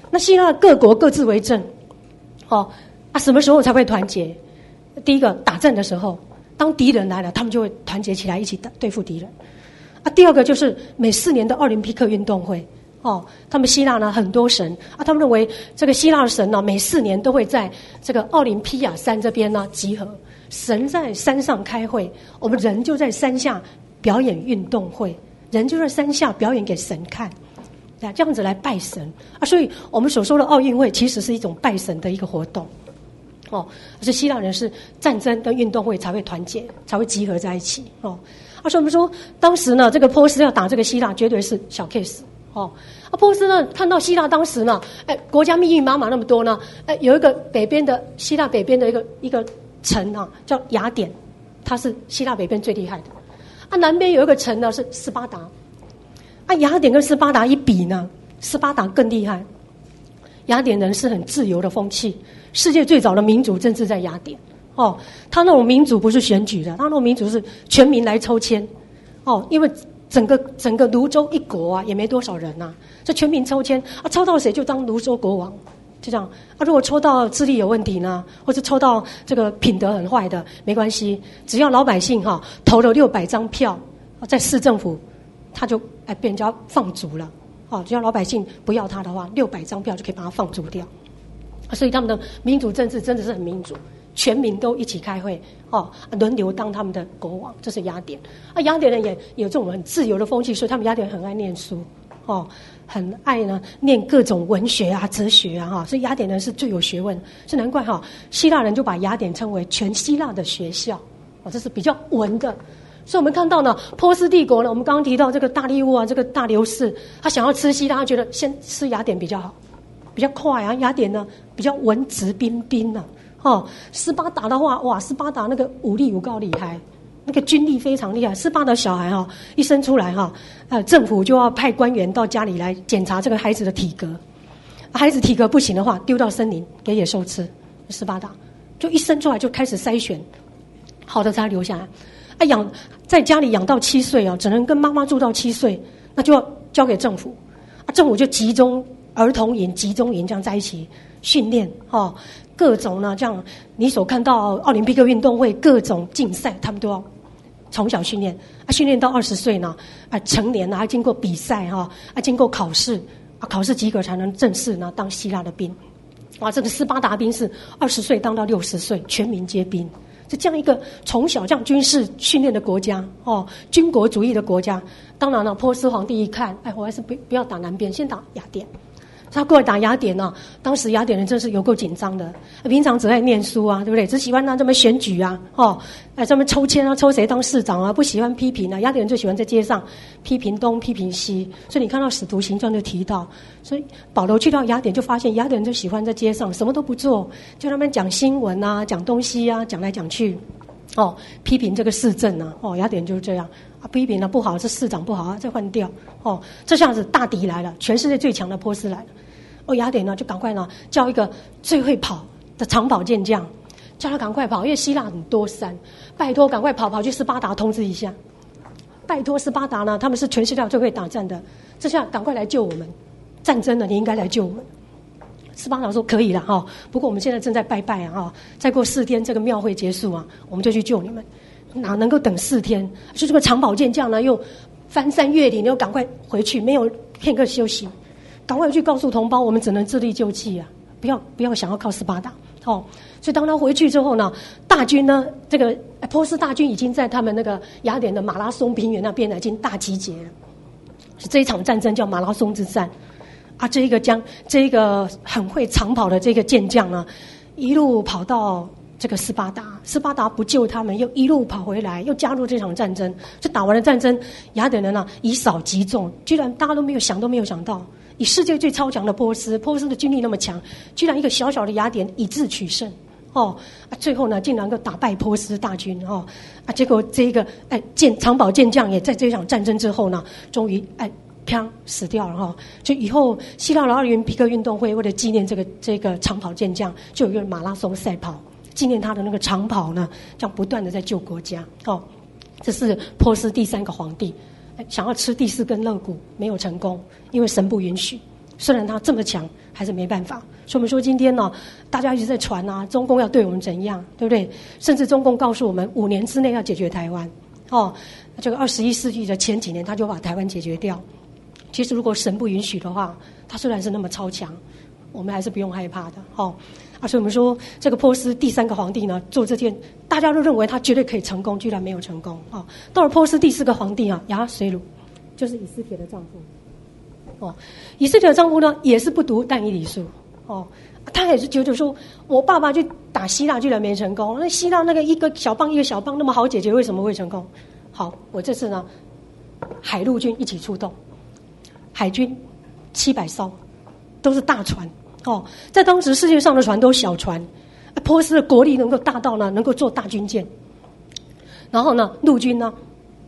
那希腊各国各自为政，什么时候才会团结？第一个打仗的时候，当敌人来了，他们就会团结起来一起对付敌人。第二个就是每4年的奥林匹克运动会，他们希腊呢很多神他们认为这个希腊的神呢每4年都会在这个奥林匹亚山这边呢集合，神在山上开会，我们人就在山下表演运动会，人就在山下表演给神看。这样子来拜神所以我们所说的奥运会其实是一种拜神的一个活动是希腊人是战争跟运动会才会团结，才会集合在一起所以我们说当时呢这个波斯要打这个希腊绝对是小 case波斯呢看到希腊当时呢国家密密麻麻那么多呢有一个北边的希腊北边的一个城叫雅典，它是希腊北边最厉害的南边有一个城呢是斯巴达雅典跟斯巴达一比呢，斯巴达更厉害。雅典人是很自由的风气，世界最早的民主政治在雅典他那种民主不是选举的，他那种民主是全民来抽签因为整个泸州一国也没多少人这全民抽签抽到谁就当泸州国王，就这样如果抽到智力有问题呢，或者抽到这个品德很坏的没关系，只要老百姓投了600张票在市政府，他就被人家放逐了只要老百姓不要他的话，600张票就可以把他放逐掉所以他们的民主政治真的是很民主，全民都一起开会轮流当他们的国王，这是雅典雅典人也有这种很自由的风气，所以他们雅典人很爱念书很爱呢念各种文学哲学所以雅典人是最有学问，是难怪希腊人就把雅典称为全希腊的学校这是比较文的。所以我们看到呢波斯帝国呢，我们刚刚提到这个大利乌这个大流士，他想要吃希腊，他觉得先吃雅典比较好，比较快雅典呢比较文质彬彬斯巴达的话斯巴达那个武力有够厉害，那个军力非常厉害。斯巴达小孩一生出来政府就要派官员到家里来检查这个孩子的体格，孩子体格不行的话丢到森林给野兽吃。斯巴达就一生出来就开始筛选好的才留下来在家里养到7岁只能跟妈妈住到7岁，那就要交给政府政府就集中儿童营、集中营这样在一起训练各种呢，这样你所看到奥林匹克运动会各种竞赛，他们都要从小训练训练到20岁呢成年还经过比赛经过考试考试及格才能正式呢当希腊的兵这个斯巴达兵是20岁当到60岁，全民皆兵。就这样一个从小这样军事训练的国家军国主义的国家，当然了波斯皇帝一看我还是不要打南边，先打雅典。他过来打雅典当时雅典人真是有够紧张的，平常只爱念书对不对？只喜欢这么选举这么抽签抽谁当市长不喜欢批评雅典人最喜欢在街上批评东批评西，所以你看到使徒行传就提到，所以保罗去到雅典就发现雅典人就喜欢在街上什么都不做，就他们讲新闻讲东西讲来讲去批评这个市政雅典人就是这样批评不好，这市长不好再换掉这下子大敌来了，全世界最强的波斯来了雅典呢就赶快呢叫一个最会跑的长跑健将，叫他赶快跑，因为希腊很多山，拜托赶快跑去斯巴达通知一下，拜托斯巴达呢他们是全世界最会打仗的，这下赶快来救我们，战争了你应该来救我们。斯巴达说可以了不过我们现在正在拜拜再过4天这个庙会结束我们就去救你们，哪能够等4天？就这个长跑健将呢又翻山越岭，又赶快回去，没有片刻休息，赶快去告诉同胞，我们只能自力救济不要想要靠斯巴达所以当他回去之后呢，大军呢这个波斯大军已经在他们那个雅典的马拉松平原那边已经大集结了，这一场战争叫马拉松之战这个很会长跑的这个健将呢，一路跑到这个斯巴达，斯巴达不救他们，又一路跑回来，又加入这场战争。就打完了战争，雅典人以少击众，居然大家都没有想到，以世界最超强的波斯的军力那么强，居然一个小小的雅典以智取胜最后呢竟然能够打败波斯大军结果这个长跑健将也在这场战争之后呢，终于砰死掉了就以后希腊的奥林匹克运动会为了纪念这个长跑健将，就有一个马拉松赛跑，纪念他的那个长跑呢，这样不断的在救国家这是波斯第3个皇帝想要吃第4根肋骨没有成功，因为神不允许虽然他这么强，还是没办法。所以我们说今天呢，大家一直在传啊，中共要对我们怎样，对不对？甚至中共告诉我们5年之内要解决台湾。这个21世纪的前几年，他就把台湾解决掉。其实如果神不允许的话，他虽然是那么超强，我们还是不用害怕的。所以我们说这个波斯第3个皇帝呢，做这件大家都认为他绝对可以成功，居然没有成功。到了波斯第4个皇帝亚水鲁，就是以斯帖的丈夫。以斯帖的丈夫呢，也是不读但以理书。他也是觉得说，我爸爸去打希腊居然没成功，那希腊那个一个小邦那么好解决，为什么会成功？好，我这次呢，海陆军一起出动，海军700艘，都是大船。在当时世界上的船都是小船，波斯的国力能够大到呢，能够做大军舰。然后呢，陆军呢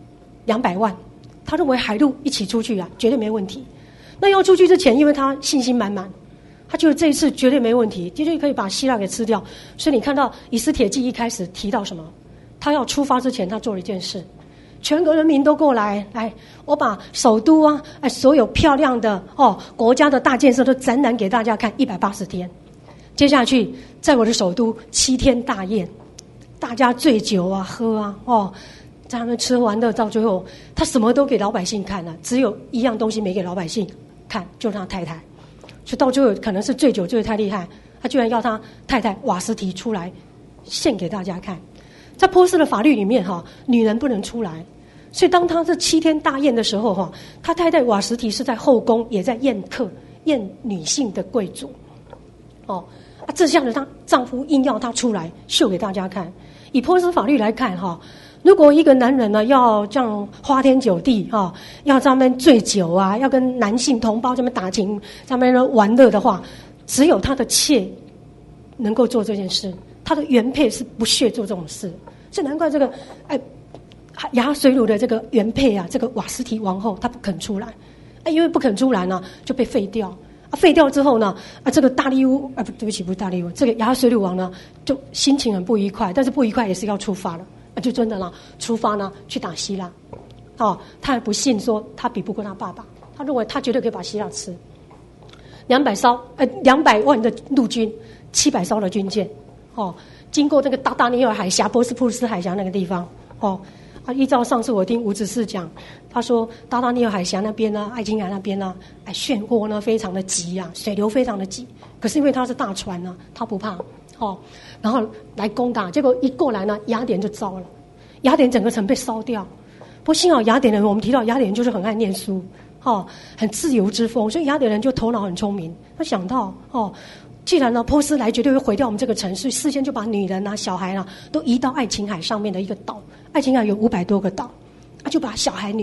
200万，他认为海陆一起出去绝对没问题。那要出去之前，因为他信心满满，他觉得这一次绝对没问题，绝对可以把希腊给吃掉。所以你看到以斯帖记一开始提到什么？他要出发之前，他做了一件事。全国人民都过来，我把首都所有漂亮的国家的大建设都展览给大家看180天。接下去在我的首都7天大宴，大家醉酒喝在他们吃完的，到最后他什么都给老百姓看了，只有一样东西没给老百姓看，就是他太太。所以到最后可能是醉酒醉得太厉害，他居然要他太太瓦实提出来献给大家看。在波斯的法律里面女人不能出来，所以当他这7天大宴的时候他太太瓦实提是在后宫也在宴客，宴女性的贵族。这下子她丈夫硬要她出来秀给大家看。以波斯法律来看如果一个男人呢要这样花天酒地要在那边醉酒要跟男性同胞这边打情，在那边玩乐的话，只有他的妾能够做这件事，他的原配是不屑做这种事。所以难怪这个亚水鲁的这个原配这个瓦实提王后她不肯出来，因为不肯出来呢就被废掉。废掉之后呢这个大利乌对不起，不是大利乌，这个亚水鲁王呢就心情很不愉快，但是不愉快也是要出发了，就真的呢出发呢去打希腊。他还不信说他比不过他爸爸，他认为他绝对可以把希腊吃。200万的陆军，700艘的军舰经过那个达达尼尔海峡、波斯普鲁斯海峡那个地方依照上次我听吴执事讲，他说达达尼尔海峡那边呢，爱琴海那边呢漩涡呢非常的急水流非常的急，可是因为他是大船他不怕然后来攻打，结果一过来呢，雅典就糟了，雅典整个城被烧掉。不过幸好雅典人，我们提到雅典人就是很爱念书很自由之风，所以雅典人就头脑很聪明，他想到既然呢波斯来绝对会毁掉我们这个城市，事先就把女人小孩都移到爱琴海上面的一个岛，爱琴海有500多个岛，就把小孩女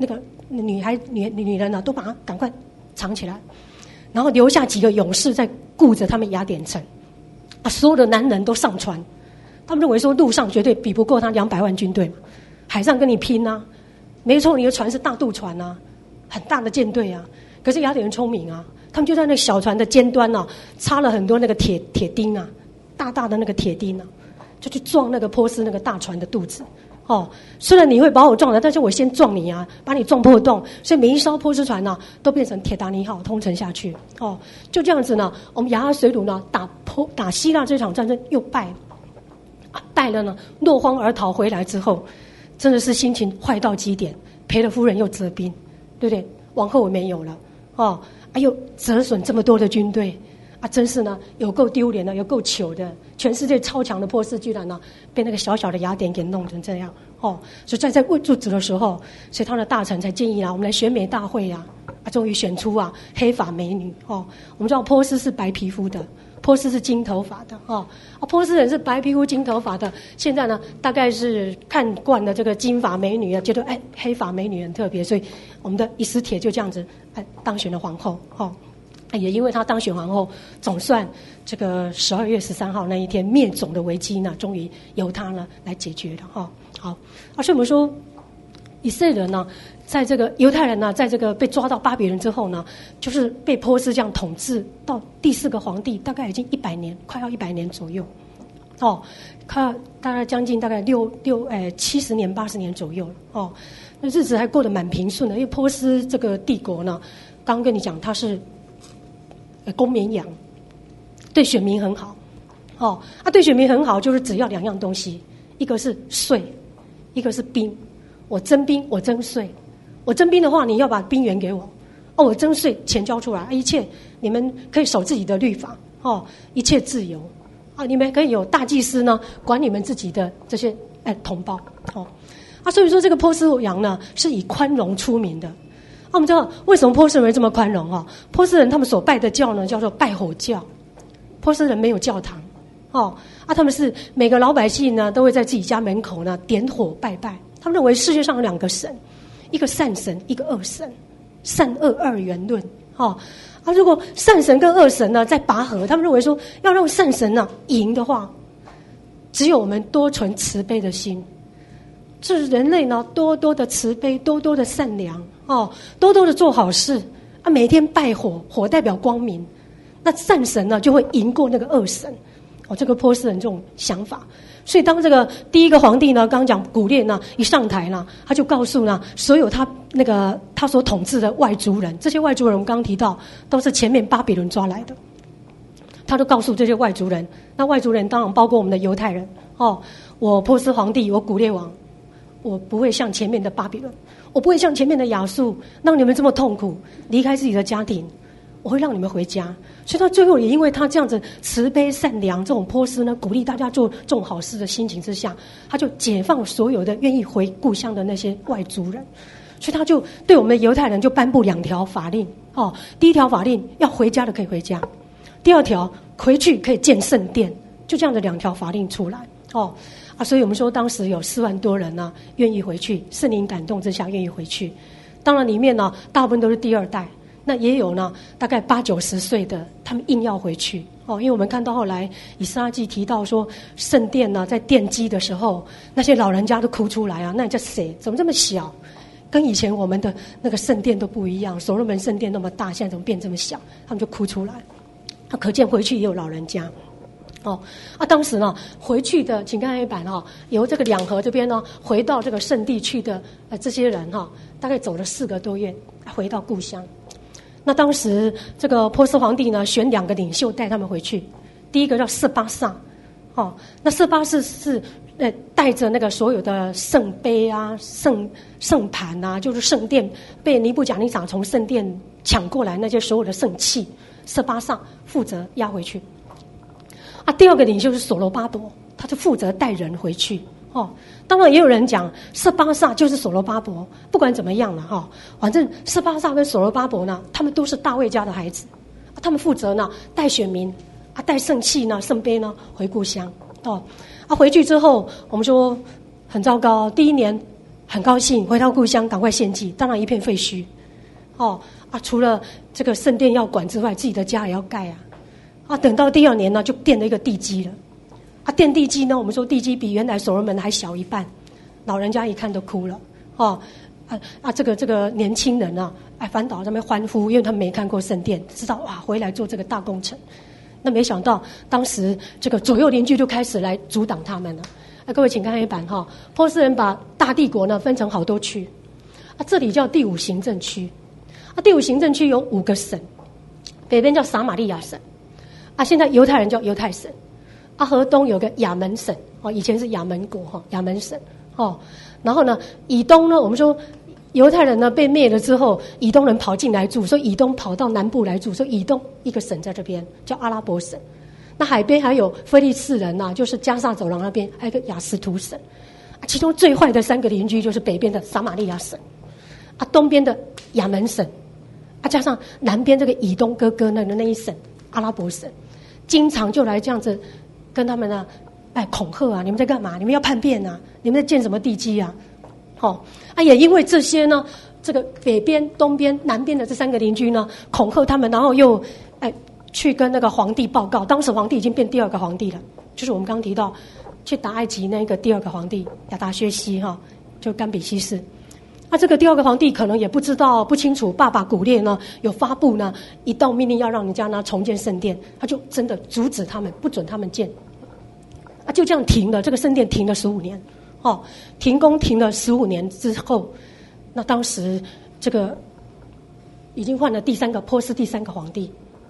人都把她赶快藏起来，然后留下几个勇士在顾着他们雅典城所有的男人都上船，他们认为说陆上绝对比不过他200万军队嘛，海上跟你拼没错，你的船是大渡船很大的舰队可是雅典人聪明他们就在那小船的尖端插了很多那个铁钉大大的那个铁钉就去撞那个波斯那个大船的肚子虽然你会把我撞了，但是我先撞你把你撞破洞，所以每一艘波斯船都变成铁达尼号通沉下去就这样子我们亚水鲁打希腊这场战争又败了败了落荒而逃回来之后，真的是心情坏到极点，赔了夫人又折兵，对不对？王后也没有了又折损这么多的军队真是有够丢脸的，有够糗的。全世界超强的波斯居然被那个小小的雅典给弄成这样所以在位住址的时候，所以他的大臣才建议我们来选美大会终于选出黑发美女我们知道波斯是白皮肤的，波斯是金头发的波斯人是白皮肤金头发的。现在大概是看惯了这个金发美女觉得黑发美女很特别，所以我们的以斯帖就这样子当选了皇后也因为她当选皇后，总算这个12月13号那一天灭种的危机终于由她来解决了好所以我们说以色列人在这个犹太人在这个被抓到巴比伦之后就是被波斯这样统治到第4个皇帝，大概已经100年，快要100年左右大概将近大概70年80年左右了那日子还过得蛮平顺的。因为波斯这个帝国刚跟你讲，它是公绵羊，对选民很好。对选民很好，就是只要2样东西，一个是税，一个是兵。我征兵，我征税。我征兵的话，你要把兵源给我。我征税，钱交出来，一切你们可以守自己的律法。一切自由。你们可以有大祭司呢，管你们自己的这些同胞。所以说这个波斯王呢，是以宽容出名的。我们知道为什么波斯人这么宽容？波斯人他们所拜的教呢，叫做拜火教。波斯人没有教堂。他们是每个老百姓呢，都会在自己家门口呢点火拜拜。他们认为世界上有2个神，一个善神，一个恶神，善恶二元论。如果善神跟恶神呢在拔河，他们认为说要让善神呢赢的话，只有我们多存慈悲的心，是人类呢多多的慈悲，多多的善良，多多的做好事每天拜火，火代表光明，那善神呢就会赢过那个恶神。这个波斯人这种想法。所以当这个第一个皇帝呢，刚刚讲古列呢一上台呢，他就告诉呢所有他所统治的外族人，这些外族人我们刚刚提到都是前面巴比伦抓来的，他都告诉这些外族人，那外族人当然包括我们的犹太人。我波斯皇帝，我古列王，我不会像前面的巴比伦，我不会像前面的亚述让你们这么痛苦，离开自己的家庭，我会让你们回家。所以到最后也因为他这样子慈悲善良，这种波斯呢鼓励大家做这种好事的心情之下，他就解放所有的愿意回故乡的那些外族人。所以他就对我们的犹太人就颁布2条法令。第一条法令，要回家的可以回家，第2条回去可以建圣殿，就这样的2条法令出来。所以我们说当时有4万多人呢愿意回去，圣灵感动之下愿意回去。当然里面呢大部分都是第2代，那也有呢大概80-90岁的，他们硬要回去。因为我们看到后来以斯拉记提到说，圣殿呢在奠基的时候，那些老人家都哭出来啊，那你叫谁？怎么这么小？跟以前我们的那个圣殿都不一样，所罗门圣殿那么大，现在怎么变这么小？他们就哭出来。可见回去也有老人家。当时呢回去的，请看黑板由这个两河这边呢回到这个圣地去的这些人大概走了4个多月回到故乡。那当时这个波斯皇帝呢选2个领袖带他们回去，第一个叫色巴萨。那色巴萨是带着那个所有的圣杯啊、圣盘啊，就是圣殿被尼布甲尼撒从圣殿抢过来那些所有的圣器，色巴萨负责押回去。第2个领袖是所罗巴伯，他就负责带人回去。当然也有人讲色巴萨就是所罗巴伯，不管怎么样了反正色巴萨跟所罗巴伯呢，他们都是大卫家的孩子，他们负责呢带选民带圣器呢、圣杯呢回故乡。回去之后我们说很糟糕，第1年很高兴回到故乡赶快献祭，当然一片废墟。除了这个圣殿要管之外，自己的家也要盖等到第2年呢就垫了一个地基了。垫地基呢，我们说地基比原来所罗门还小一半，老人家一看都哭了。这个年轻人啊，反倒在那边欢呼，因为他们没看过圣殿，知道回来做这个大工程。那没想到当时这个左右邻居就开始来阻挡他们了。各位请看黑板波斯人把大帝国呢分成好多区，这里叫第5行政区。第5行政区有5个省，北边叫撒玛利亚省，现在犹太人叫犹太省。河东有个亚门省，以前是亚门国亚门省。然后呢以东呢，我们说犹太人呢被灭了之后，以东人跑进来住，所以以东跑到南部来住，所以以东一个省在这边叫阿拉伯省。那海边还有非利士人就是加萨走廊那边还有一个亚斯图省。其中最坏的3个邻居就是北边的撒玛利亚省，东边的亚门省，加上南边这个以东哥哥那一省阿拉伯省，经常就来这样子跟他们呢恐吓你们在干嘛？你们要叛变你们在建什么地基也因为这些呢，这个北边、东边、南边的这3个邻居呢恐吓他们，然后又去跟那个皇帝报告。当时皇帝已经变第2个皇帝了，就是我们刚刚提到去打埃及那个第2个皇帝亚达薛西就甘比西斯。这个第2个皇帝可能也不知道不清楚，爸爸古列呢有发布呢一道命令，要让人家呢重建圣殿，他就真的阻止他们，不准他们建。就这样停了，这个圣殿停了15年。停工停了15年之后，那当时这个已经换了波斯第3个皇帝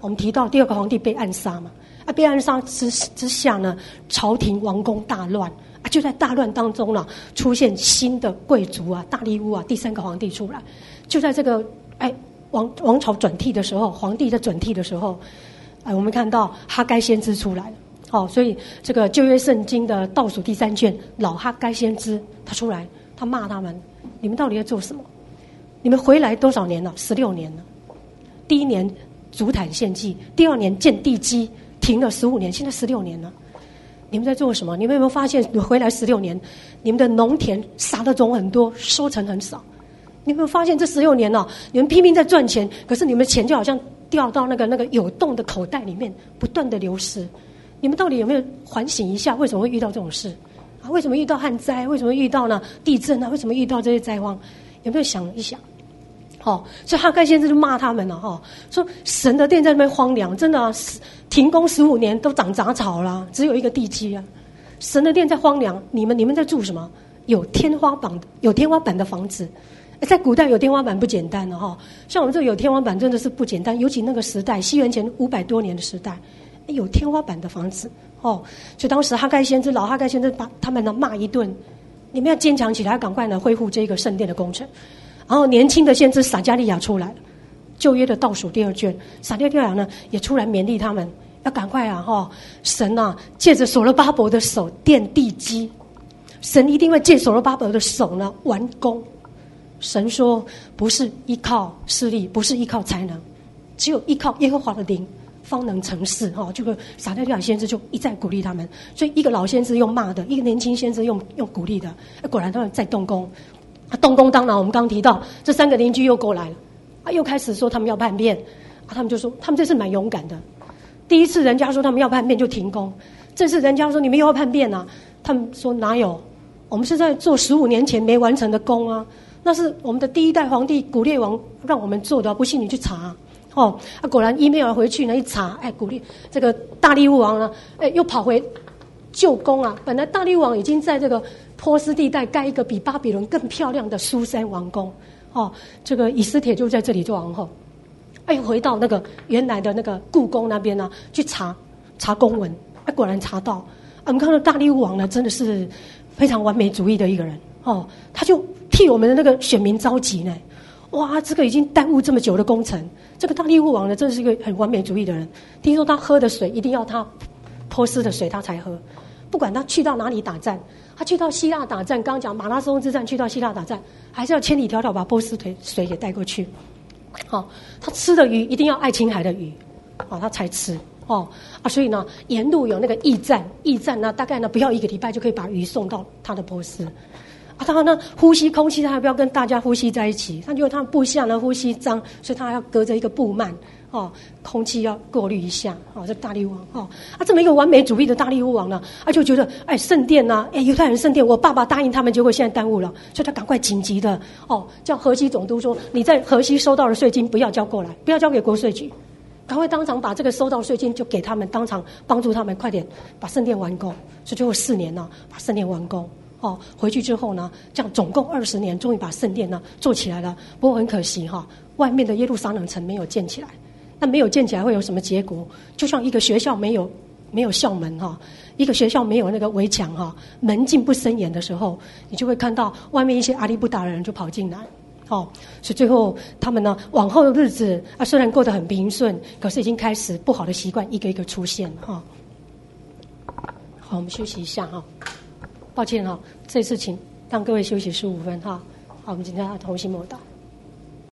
我们提到第二个皇帝被暗杀嘛，被暗杀之下呢，朝廷王宫大乱就在大乱当中呢，出现新的贵族大利乌第三个皇帝出来，就在这个王朝转替的时候，皇帝在转替的时候，我们看到哈该先知出来了。所以这个旧约圣经的倒数第3卷，老哈该先知他出来，他骂他们：你们到底在做什么？你们回来多少年了？16年了。第1年足坛献祭，第2年建地基，停了15年，现在16年了。你们在做什么？你们有没有发现，回来16年，你们的农田撒的种很多，收成很少？你有没有发现这16年你们拼命在赚钱，可是你们的钱就好像掉到那个有洞的口袋里面，不断的流失。你们到底有没有反省一下，为什么会遇到这种事为什么遇到旱灾？为什么遇到呢地震为什么遇到这些灾荒？有没有想一想？所以哈该先知就骂他们了说神的殿在那边荒凉，真的停工15年都长杂草了，只有一个地基神的殿在荒凉，你们在住什么？有天花板的房子。在古代有天花板不简单像我们这有天花板真的是不简单，尤其那个时代，西元前500多年的时代，有天花板的房子所以当时老哈该先知把他们骂一顿，你们要坚强起来，赶快恢复这个圣殿的工程。然后年轻的先知撒迦利亚出来了，旧约的倒数第2卷，撒迦利亚呢也出来勉励他们，要赶快神借着所罗巴伯的手奠地基，神一定会借所罗巴伯的手呢完工。神说不是依靠势力，不是依靠才能，只有依靠耶和华的灵方能成事这个撒迦利亚先知就一再鼓励他们，所以一个老先知用骂的，一个年轻先知用鼓励的，果然他们在动工。动工当然我们刚提到这3个邻居又过来了又开始说他们要叛变他们就说他们这次蛮勇敢的，第一次人家说他们要叛变就停工，这次人家说你们又要叛变他们说哪有，我们是在做15年前没完成的工那是我们的第1代皇帝古列王让我们做的，不信你去查果然 email 回去呢一查，古列这个大利乌王呢又跑回旧宫本来大利乌王已经在这个波斯地带盖一个比巴比伦更漂亮的苏珊王宫这个以斯帖就在这里做王后回到那个原来的那个故宫那边去查公文果然查到我们看到大利乌王呢真的是非常完美主义的一个人他就替我们的那个选民着急呢。哇，这个已经耽误这么久的工程，这个大利乌王呢真的是一个很完美主义的人，听说他喝的水一定要他波斯的水他才喝，不管他去到哪里打战，他去到希腊打战，刚刚讲马拉松之战去到希腊打战，还是要千里迢迢把波斯水给带过去他吃的鱼一定要爱琴海的鱼他才吃所以呢沿路有那个驿站呢大概呢不要1个礼拜就可以把鱼送到他的波斯他呢呼吸空气他还不要跟大家呼吸在一起，他觉得他部下呢呼吸脏，所以他还要隔着一个布幔空气要过滤一下这大利乌王这么一个完美主义的大利乌王呢就觉得圣殿犹太人圣殿我爸爸答应他们，结果现在耽误了，所以他赶快紧急的叫河西总督说你在河西收到的税金不要交过来，不要交给国税局，赶快当场把这个收到的税金就给他们，当场帮助他们快点把圣殿完工，所以最后4年把圣殿完工回去之后呢，这样总共20年，终于把圣殿呢做起来了。不过很可惜外面的耶路撒冷城没有建起来。那没有建起来会有什么结果？就像一个学校没有校门一个学校没有那个围墙门禁不森严的时候，你就会看到外面一些阿里不达的人就跑进来所以最后他们呢往后的日子虽然过得很平顺，可是已经开始不好的习惯一个一个出现好，我们休息一下抱歉这次请让各位休息15分好，我们今天要同心默祷。